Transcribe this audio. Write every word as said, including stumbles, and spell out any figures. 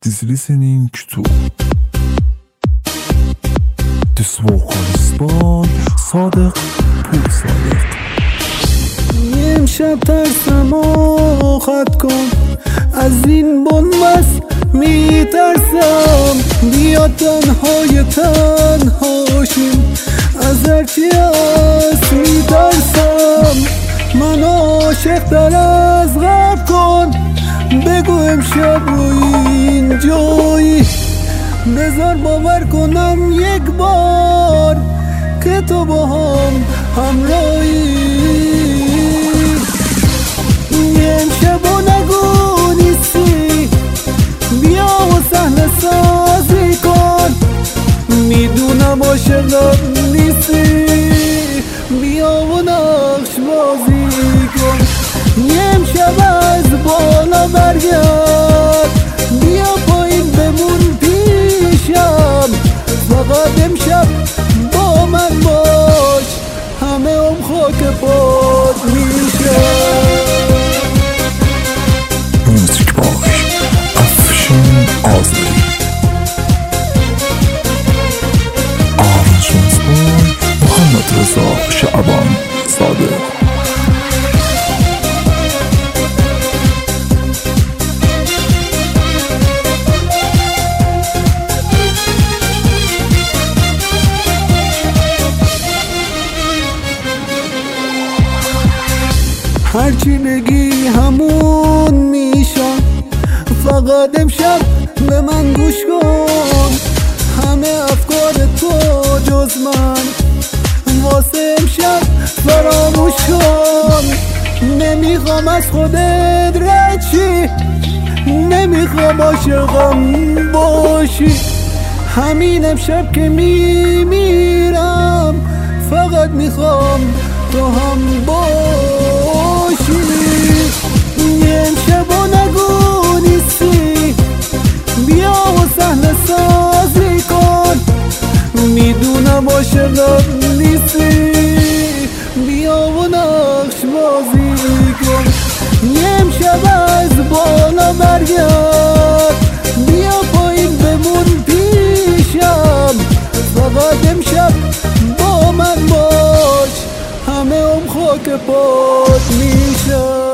is listening to This vocalist by صادق پور صادق. امشب ترسم و خط کن، از این بنبست میترسم. بیا تنهای تنهاشیم، از هرچی هست میترسم. من عاشق تر از غرب کن، بگو امشب رو این جایی. بذار باور کنم یک بار که تو با هم همراهی. امشب و نگو نیستی، بیا و صحنه سازی کن. میدونم عاشقم نیستی، بیا و نقش بازی کن. امشب از بالا برگرد، بیا پایین بمون پیشم. فقط امشب با من باش، همه ام خاک پات میشم. موزیک بای افشین آذری، آرنجمنت بای محمد رضا شعبان صادق. هرچی بگی همون میشم، فقط امشب به من گوش کن. همه افکار تو جز من واسه امشب فراموش کن. نمیخوام از خودت رد شی، نمیخوام عاشقم باشی. همین امشب که میمیرم، فقط میخوام تو هم باشی. امشب و نگو نیستی، بیا و صحنه سازی کن. میدونم عاشقم نیستی، بیا و نقش بازی کن. امشب از بالا برگرد، بیا پایین بمون پیشم. فقط امشب با من باش، همه ام خاک پات میشم.